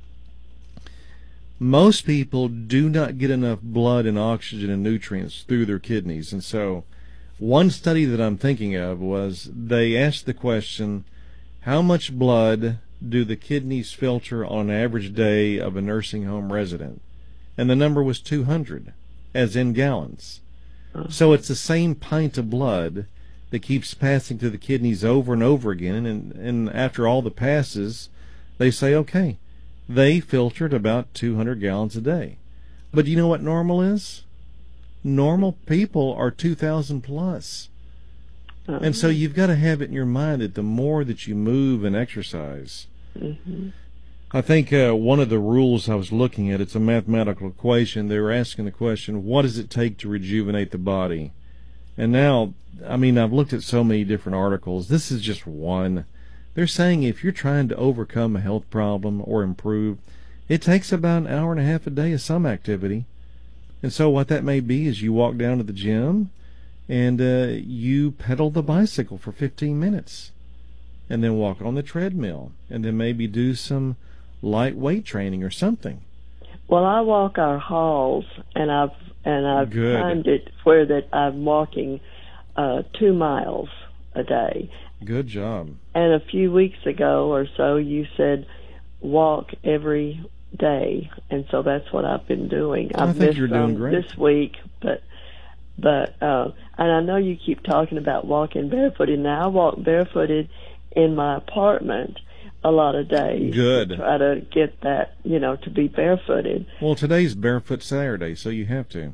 S1: Most people do not get enough blood and oxygen and nutrients through their kidneys, and so one study that I'm thinking of was they asked the question, how much blood do the kidneys filter on an average day of a nursing home resident? And the number was two hundred, as in gallons. So it's the same pint of blood that keeps passing through the kidneys over and over again, and, and after all the passes, they say, okay, they filtered about two hundred gallons a day. But do you know what normal is? Normal people are two thousand plus. Uh-huh. And so you've got to have it in your mind that the more that you move and exercise,
S2: mm-hmm.
S1: I think uh, one of the rules I was looking at, it's a mathematical equation. They were asking the question, what does it take to rejuvenate the body? And now, I mean, I've looked at so many different articles. This is just one. They're saying if you're trying to overcome a health problem or improve, it takes about an hour and a half a day of some activity. And so what that may be is you walk down to the gym and uh, you pedal the bicycle for fifteen minutes and then walk on the treadmill and then maybe do some light weight training or something.
S2: Well, I walk our halls, and I've and I've
S1: Good.
S2: timed it where that I'm walking uh, two miles a day.
S1: Good job.
S2: And a few weeks ago or so, you said walk every day, and so that's what I've been doing. I've
S1: I think
S2: missed
S1: you're doing
S2: some
S1: great
S2: this week, but but uh, and I know you keep talking about walking barefooted. Now I walk barefooted in my apartment a lot of days.
S1: Good.
S2: To try to get that, you know, to be barefooted.
S1: Well, today's Barefoot Saturday, so you have to.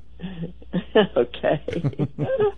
S2: Okay.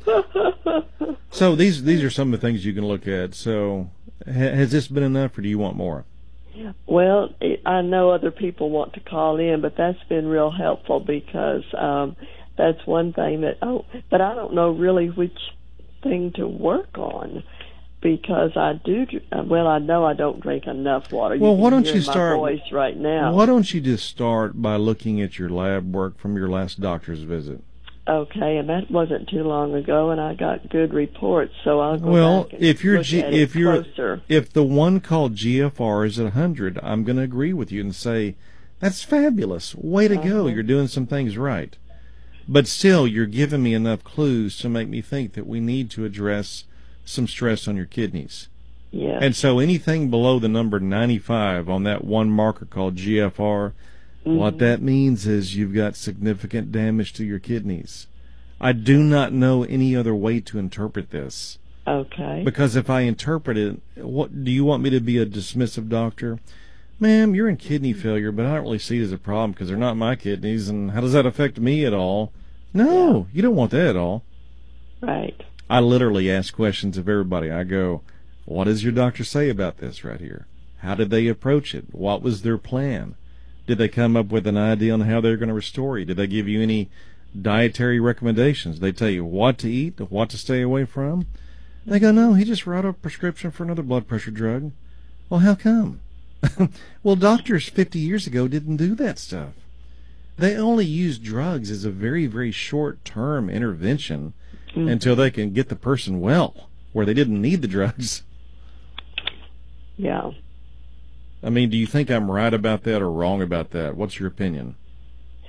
S1: So these these are some of the things you can look at. So ha- has this been enough, or do you want more?
S2: Well, it, I know other people want to call in, but that's been real helpful because um, that's one thing that, oh, but I don't know really which thing to work on because I do, well, I know I don't drink enough water.
S1: Well,
S2: you
S1: why
S2: can
S1: don't
S2: hear
S1: you
S2: my
S1: start,
S2: voice right now.
S1: Why don't you just start by looking at your lab work from your last doctor's visit?
S2: Okay, and that wasn't too long ago, and I got good reports, so I'll go
S1: well,
S2: back and
S1: if you're
S2: look
S1: G-
S2: at
S1: if
S2: it
S1: you're
S2: closer.
S1: If the one called G F R is at one hundred, I'm going to agree with you and say that's fabulous. Way to uh-huh. go! You're doing some things right. But still, you're giving me enough clues to make me think that we need to address some stress on your kidneys.
S2: Yeah.
S1: And so anything below the number ninety-five on that one marker called G F R, mm-hmm. what that means is you've got significant damage to your kidneys. I do not know any other way to interpret this.
S2: Okay.
S1: Because if I interpret it, what do you want me to be, a dismissive doctor? Ma'am, you're in kidney failure, but I don't really see it as a problem because they're not my kidneys, and how does that affect me at all? No, yeah. You don't want that at all.
S2: Right.
S1: I literally ask questions of everybody. I go, what does your doctor say about this right here? How did they approach it? What was their plan? Did they come up with an idea on how they're going to restore you? Did they give you any dietary recommendations? They tell you what to eat, what to stay away from? They go, no, he just wrote a prescription for another blood pressure drug. Well, how come? Well, doctors fifty years ago didn't do that stuff. They only used drugs as a very, very short-term intervention mm-hmm. until they can get the person well, where they didn't need the drugs.
S2: Yeah.
S1: I mean, do you think I'm right about that or wrong about that? What's your opinion?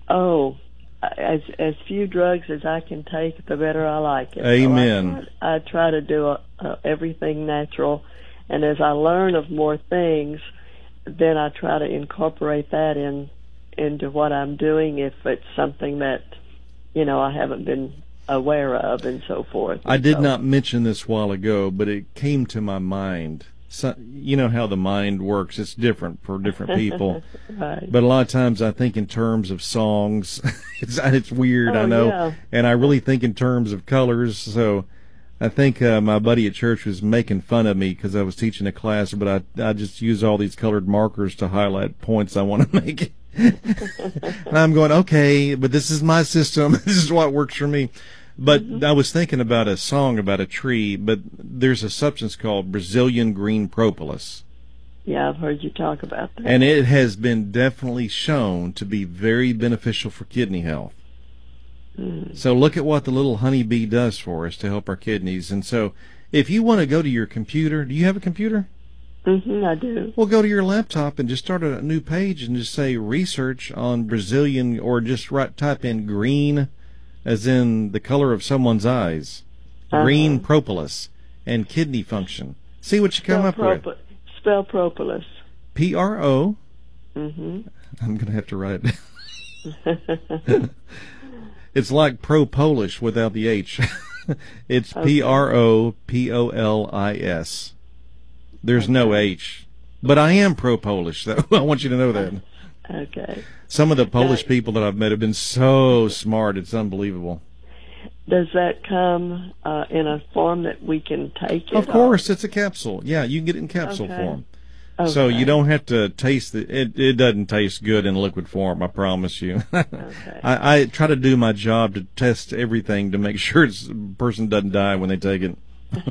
S2: Oh, as as few drugs as I can take, the better I like it.
S1: Amen.
S2: So I, try, I try to do a, a, everything natural, and as I learn of more things, then I try to incorporate that in into what I'm doing if it's something that, you know, I haven't been aware of and so forth.
S1: I did
S2: so,
S1: not mention this a while ago, but it came to my mind. So, you know how the mind works. It's different for different people.
S2: Right.
S1: But a lot of times I think in terms of songs. it's it's weird,
S2: oh,
S1: I know.
S2: Yeah.
S1: And I really think in terms of colors. So I think uh, my buddy at church was making fun of me because I was teaching a class, but I, I just use all these colored markers to highlight points I want to make. And I'm going, okay, but this is my system. This is what works for me. But
S2: mm-hmm.
S1: I was thinking about a song about a tree, but there's a substance called Brazilian green propolis.
S2: Yeah, I've heard you talk about that.
S1: And it has been definitely shown to be very beneficial for kidney health.
S2: Mm.
S1: So look at what the little honeybee does for us to help our kidneys. And so if you want to go to your computer, do you have a computer?
S2: Mm-hmm, I do.
S1: Well, go to your laptop and just start a new page and just say research on Brazilian, or just write, type in green, as in the color of someone's eyes,
S2: uh-huh.
S1: green propolis, and kidney function. See what you come
S2: spell
S1: up
S2: prop-
S1: with.
S2: Spell propolis.
S1: P R O.
S2: Mm-hmm.
S1: I'm going to have to write it down. It's like pro-Polish without the H. It's
S2: okay.
S1: P R O P O L I S. There's okay. no H. But I am pro-Polish, though. I want you to know that.
S2: Okay.
S1: Some of the Polish people that I've met have been so smart, it's unbelievable.
S2: Does that come uh, in a form that we can take it?
S1: Of course, or? It's a capsule. Yeah, you can get it in capsule
S2: okay.
S1: form.
S2: Okay.
S1: So you don't have to taste it. It, it doesn't taste good in liquid form, I promise you.
S2: okay.
S1: I, I try to do my job to test everything to make sure it's, the person doesn't die when they take it.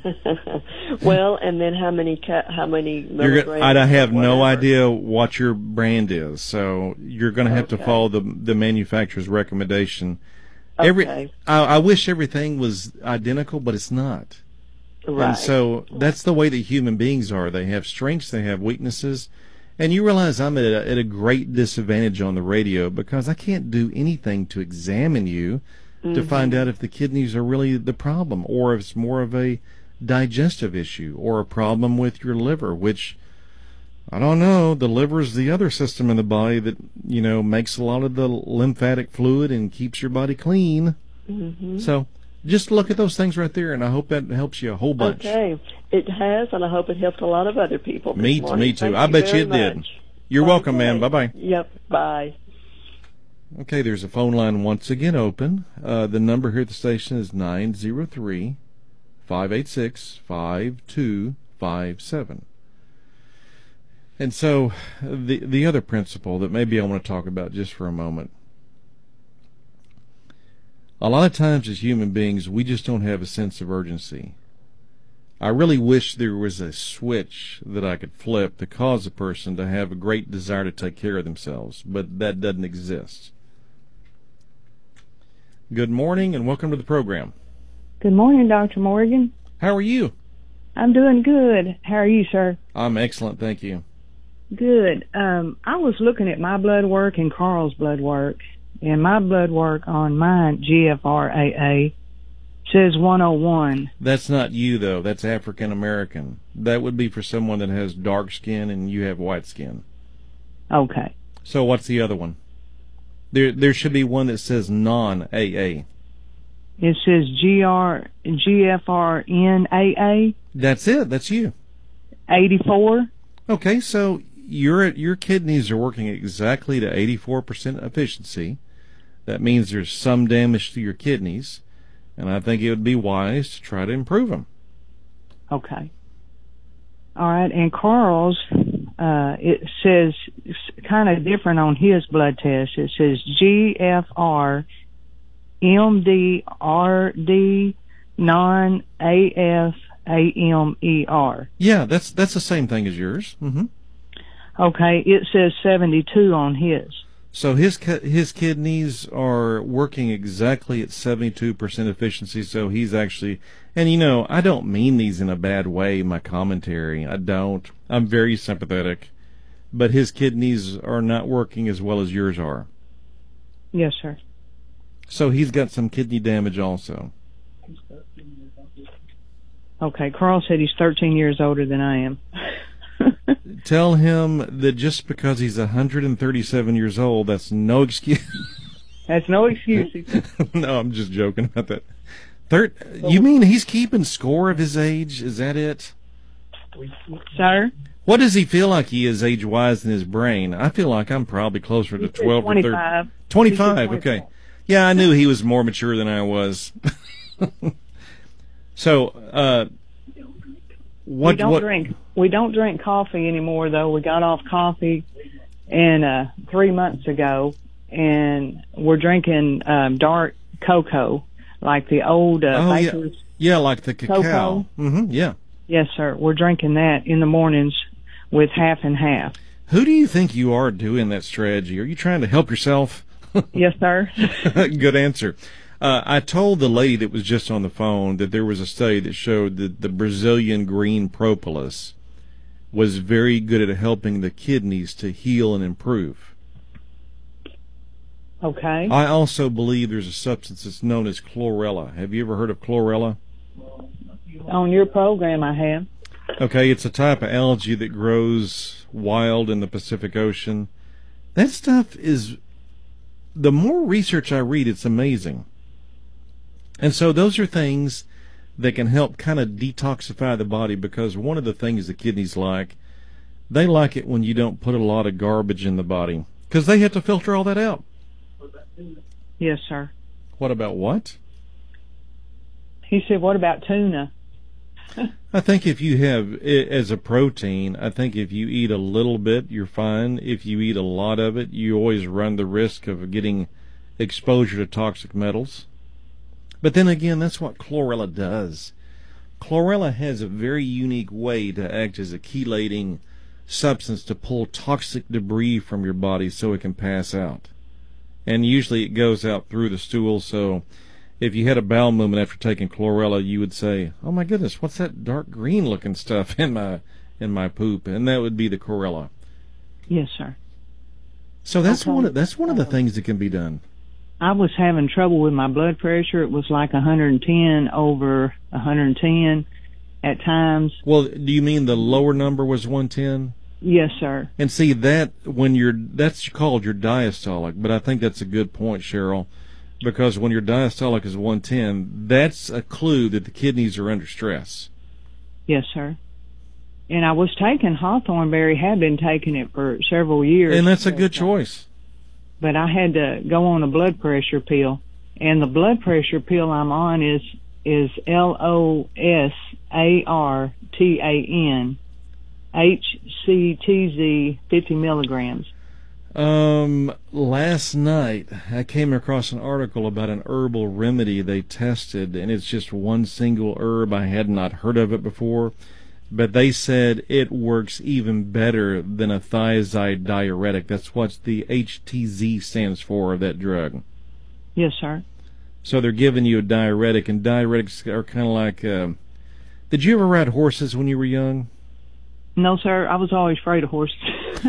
S2: Well, and then how many ca- how many
S1: milligrams?
S2: You're,
S1: I have no idea what your brand is, so you're going to have
S2: okay.
S1: to follow the the manufacturer's recommendation.
S2: Okay.
S1: Every I, I wish everything was identical, but it's not.
S2: Right.
S1: And so that's the way that human beings are. They have strengths, they have weaknesses, and you realize I'm at a, at a great disadvantage on the radio because I can't do anything to examine you. Mm-hmm. To find out if the kidneys are really the problem, or if it's more of a digestive issue, or a problem with your liver, which, I don't know, the liver is the other system in the body that, you know, makes a lot of the lymphatic fluid and keeps your body clean.
S2: Mm-hmm.
S1: So just look at those things right there, and I hope that helps you a whole bunch.
S2: Okay. It has, and I hope it helped a lot of other people this
S1: Me,
S2: morning.
S1: me too.
S2: Thank
S1: I
S2: you
S1: bet you it
S2: much.
S1: did. You're
S2: okay.
S1: welcome, man. Bye-bye.
S2: Yep, bye.
S1: Okay, there's a phone line once again open. Uh, the number here at the station is nine zero three, five eight six, five two five seven. And so the the other principle that maybe I want to talk about just for a moment. A lot of times as human beings, we just don't have a sense of urgency. I really wish there was a switch that I could flip to cause a person to have a great desire to take care of themselves, but that doesn't exist. Good morning and welcome to the program.
S3: Good morning, Doctor Morgan.
S1: How are you?
S3: I'm doing good. How are you, sir?
S1: I'm excellent, thank you.
S3: Good. Um, I was looking at my blood work and Carl's blood work, and my blood work on mine, G F R A A, says one oh one.
S1: That's not you, though. That's African American. That would be for someone that has dark skin and you have white skin.
S3: Okay.
S1: So what's the other one? There there should be one that says non A A.
S3: It says G R G F R N A A.
S1: That's it. That's you.
S3: eighty-four.
S1: Okay, so your your kidneys are working exactly to eighty-four percent efficiency. That means there's some damage to your kidneys, and I think it would be wise to try to improve them.
S3: Okay. All right, and Carl's, uh, it says kind of different on his blood test. It says G F R M D R D non A F A M E R.
S1: Yeah, that's that's the same thing as yours. Mm-hmm.
S3: Okay, it says seventy-two on his.
S1: So his his kidneys are working exactly at seventy-two percent efficiency, so he's actually, and you know, I don't mean these in a bad way, my commentary, I don't. I'm very sympathetic, but his kidneys are not working as well as yours are.
S3: Yes, sir.
S1: So he's got some kidney damage also.
S3: Okay, Carl said he's thirteen years older than I am.
S1: Tell him that just because he's one hundred thirty-seven years old, that's no excuse.
S3: That's no excuse.
S1: No, I'm just joking about that. Third, you mean he's keeping score of his age? Is that it?
S3: Sir?
S1: What does he feel like he is age-wise in his brain? I feel like I'm probably closer to twelve or thirteen. twenty-five, okay. Yeah, I knew he was more mature than I was. So, uh, what,
S3: we don't
S1: what,
S3: drink. We don't drink coffee anymore, though. We got off coffee and uh, three months ago, and we're drinking um, dark cocoa, like the old uh,
S1: oh,
S3: Baker's.
S1: Yeah. yeah, like the cacao.
S3: Cocoa.
S1: Mm-hmm, yeah.
S3: Yes, sir. We're drinking that in the mornings with half and half.
S1: Who do you think you are doing that strategy? Are you trying to help yourself?
S3: Yes, sir.
S1: Good answer. Uh, I told the lady that was just on the phone that there was a study that showed that the Brazilian green propolis was very good at helping the kidneys to heal and improve.
S3: Okay.
S1: I also believe there's a substance that's known as chlorella. Have you ever heard of chlorella?
S3: On your program, I have.
S1: Okay, it's a type of algae that grows wild in the Pacific Ocean. That stuff is, the more research I read, it's amazing. And so those are things that can help kind of detoxify the body, because one of the things the kidneys like, they like it when you don't put a lot of garbage in the body, because they have to filter all that out.
S3: Yes, sir.
S1: What about what?
S3: He said, what about tuna?
S1: I think if you have it as a protein, I think if you eat a little bit, you're fine. If you eat a lot of it, you always run the risk of getting exposure to toxic metals. But then again, that's what chlorella does. Chlorella has a very unique way to act as a chelating substance to pull toxic debris from your body so it can pass out. And usually it goes out through the stool, so if you had a bowel movement after taking chlorella, you would say, "Oh my goodness, what's that dark green looking stuff in my in my poop?" And that would be the chlorella.
S3: Yes, sir.
S1: So that's
S3: Okay.
S1: one of, that's one of the things that can be done.
S3: I was having trouble with my blood pressure. It was like one hundred ten over one hundred ten at times.
S1: Well, do you mean the lower number was one ten?
S3: Yes, sir.
S1: And see, that when you're, that's called your diastolic, but I think that's a good point, Cheryl, because when your diastolic is one ten, that's a clue that the kidneys are under stress.
S3: Yes, sir. And I was taking Hawthorne Berry, had been taking it for several years.
S1: And that's a good choice.
S3: But I had to go on a blood pressure pill. And the blood pressure pill I'm on is is L O S A R T A N, H C T Z, fifty milligrams.
S1: Um, last night I came across an article about an herbal remedy they tested, and it's just one single herb. I had not heard of it before, but they said it works even better than a thiazide diuretic. That's what the H T Z stands for, that drug.
S3: Yes, sir.
S1: So they're giving you a diuretic, and diuretics are kind of like, uh, did you ever ride horses when you were young?
S3: No, sir. I was always afraid of horses.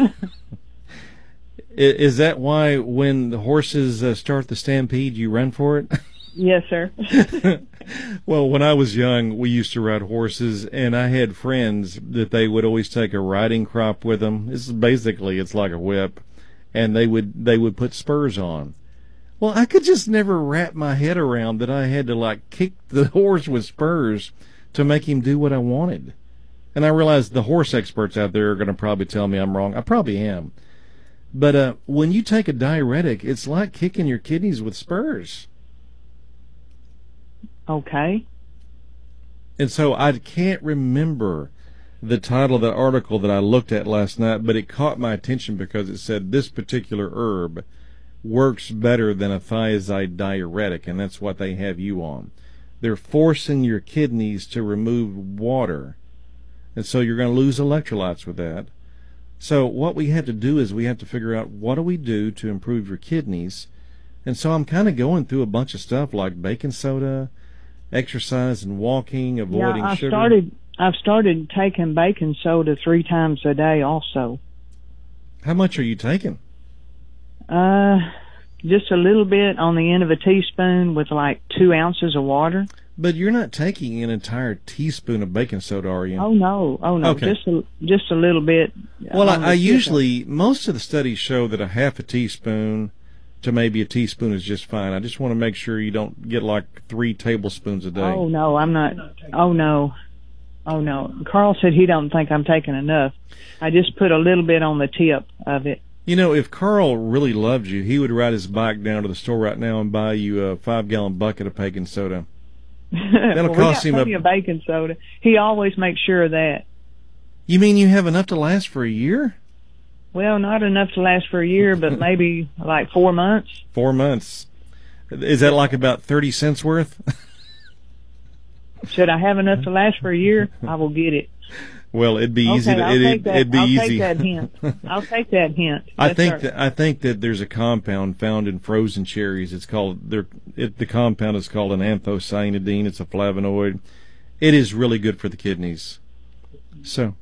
S1: Is that why when the horses uh, start the stampede, you run for it?
S3: Yes, sir.
S1: Well, when I was young, we used to ride horses, and I had friends that they would always take a riding crop with them. This is basically, it's like a whip, and they would they would put spurs on. Well, I could just never wrap my head around that I had to like kick the horse with spurs to make him do what I wanted. And I realized the horse experts out there are going to probably tell me I'm wrong. I probably am. But uh, when you take a diuretic, it's like kicking your kidneys with spurs.
S3: Okay.
S1: And so I can't remember the title of the article that I looked at last night, but it caught my attention because it said this particular herb works better than a thiazide diuretic, and that's what they have you on. They're forcing your kidneys to remove water, and so you're going to lose electrolytes with that. So what we have to do is we have to figure out what do we do to improve your kidneys. And so I'm kind of going through a bunch of stuff like baking soda, exercise and walking, avoiding
S3: yeah, I
S1: sugar.
S3: started, I've started taking baking soda three times a day also.
S1: How much are you taking?
S3: Uh, just a little bit on the end of a teaspoon with like two ounces of water.
S1: But you're not taking an entire teaspoon of baking soda, are you?
S3: Oh no, oh no,
S1: Okay.
S3: just a, just a little bit.
S1: Well,
S3: on the
S1: I, I
S3: tip.
S1: usually, most of the studies show that a half a teaspoon to maybe a teaspoon is just fine. I just want to make sure you don't get like three tablespoons a day.
S3: Oh no, I'm not. Oh no, oh no. Carl said he don't think I'm taking enough. I just put a little bit on the tip of it.
S1: You know, if Carl really loved you, he would ride his bike down to the store right now and buy you a five-gallon bucket of baking soda. That'll
S3: well,
S1: cost
S3: we
S1: him
S3: got
S1: a...
S3: plenty of baking soda. He always makes sure of that.
S1: You mean you have enough to last for a year?
S3: Well, not enough to last for a year, but maybe like four months.
S1: Four months. Is that like about thirty cents worth?
S3: Should I have enough to last for a year? I will get it.
S1: Well, it'd be easy.
S3: Okay,
S1: to,
S3: I'll
S1: it,
S3: take that.
S1: It'd be
S3: I'll
S1: easy.
S3: take that hint. I'll take that hint.
S1: I
S3: Yes,
S1: think
S3: sir.
S1: that I think that there's a compound found in frozen cherries. It's called there. It, the compound is called an anthocyanidine. It's a flavonoid. It is really good for the kidneys. So,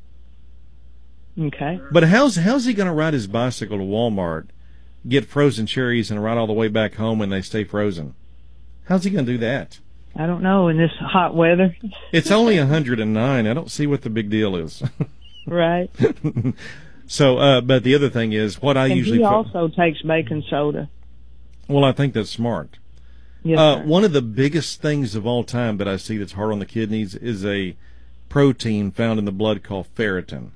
S3: Okay.
S1: but how's how's he going to ride his bicycle to Walmart, get frozen cherries, and ride all the way back home and they stay frozen? How's he going to do that?
S3: I don't know in this hot weather.
S1: It's only one hundred nine. I don't see what the big deal is.
S3: Right.
S1: So, uh, but the other thing is what I
S3: And
S1: usually
S3: he
S1: fo-
S3: also takes baking soda.
S1: well, I think that's smart.
S3: Yes,
S1: Uh,
S3: sir.
S1: one of the biggest things of all time that I see that's hard on the kidneys is a protein found in the blood called ferritin.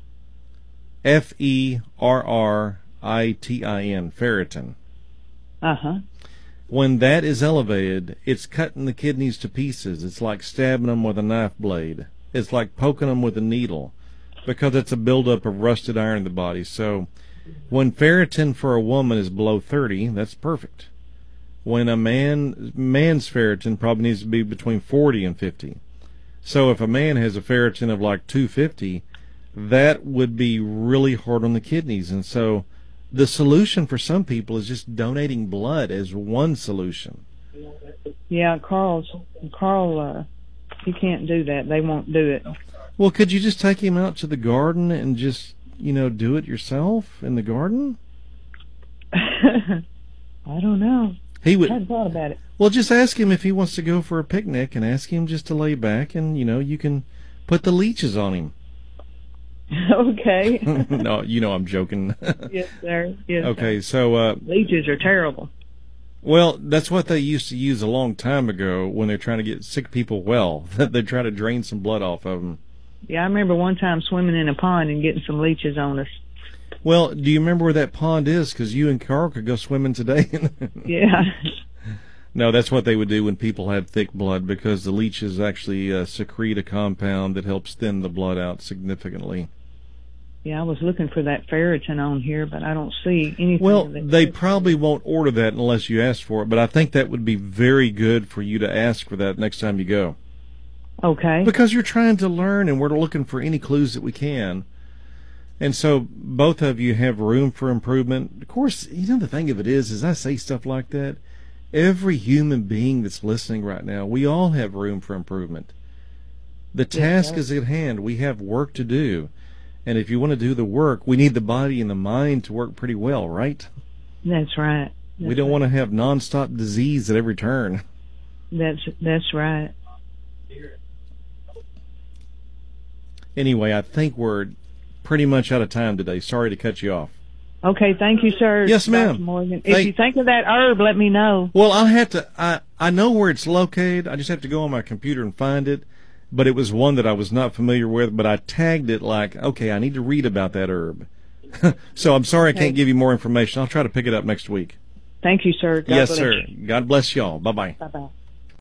S1: F E R R I T I N, ferritin.
S3: Uh-huh.
S1: When that is elevated, it's cutting the kidneys to pieces. It's like stabbing them with a knife blade. It's like poking them with a needle because it's a buildup of rusted iron in the body. So when ferritin for a woman is below thirty, that's perfect. When a man, man's ferritin probably needs to be between forty and fifty. So if a man has a ferritin of like two fifty, that would be really hard on the kidneys. And so the solution for some people is just donating blood as one solution.
S3: Yeah, Carl's Carl uh he can't do that. They won't do it.
S1: Well, could you just take him out to the garden and just, you know, do it yourself in the garden?
S3: I don't know.
S1: He
S3: I
S1: would.
S3: hadn't thought about it.
S1: Well, just ask him if he wants to go for a picnic and ask him just to lay back and, you know, you can put the leeches on him.
S3: Okay.
S1: No, you know I'm joking.
S3: Yes, sir. Yes,
S1: Okay,
S3: sir.
S1: so, uh,
S3: Leeches are terrible.
S1: well, that's what they used to use a long time ago when they're trying to get sick people well. They try to drain some blood off of them.
S3: Yeah, I remember one time swimming in a pond and getting some leeches on us.
S1: Well, do you remember where that pond is? Because you and Carl could go swimming today.
S3: Yeah.
S1: No, that's what they would do when people had thick blood, because the leeches actually uh, secrete a compound that helps thin the blood out significantly.
S3: Yeah, I was looking for that ferritin on here, but I don't see anything.
S1: Well,
S3: of it.
S1: they probably won't order that unless you ask for it, but I think that would be very good for you to ask for that next time you go.
S3: Okay.
S1: Because you're trying to learn, and we're looking for any clues that we can. And so both of you have room for improvement. Of course, you know, the thing of it is, is I say stuff like that, every human being that's listening right now, we all have room for improvement. The task
S3: sir.
S1: is at hand. We have work to do. And if you want to do the work, we need the body and the mind to work pretty well, right?
S3: That's right.
S1: we don't want to have nonstop disease at every turn.
S3: That's that's right.
S1: Anyway, I think we're pretty much out of time today. Sorry to cut you off.
S3: Okay, thank you, sir.
S1: Yes, ma'am.
S3: Doctor Morgan. If
S1: Thank-
S3: you think of that herb, let me know.
S1: Well, I'll have to, I, I know where it's located. I just have to go on my computer and find it. But it was one that I was not familiar with, but I tagged it like, okay, I need to read about that herb. So I'm sorry I
S3: Okay.
S1: can't give you more information. I'll try to pick it up next week.
S3: Thank you, sir. God
S1: yes,
S3: bless
S1: sir.
S3: you.
S1: God bless y'all. Bye-bye.
S3: Bye-bye.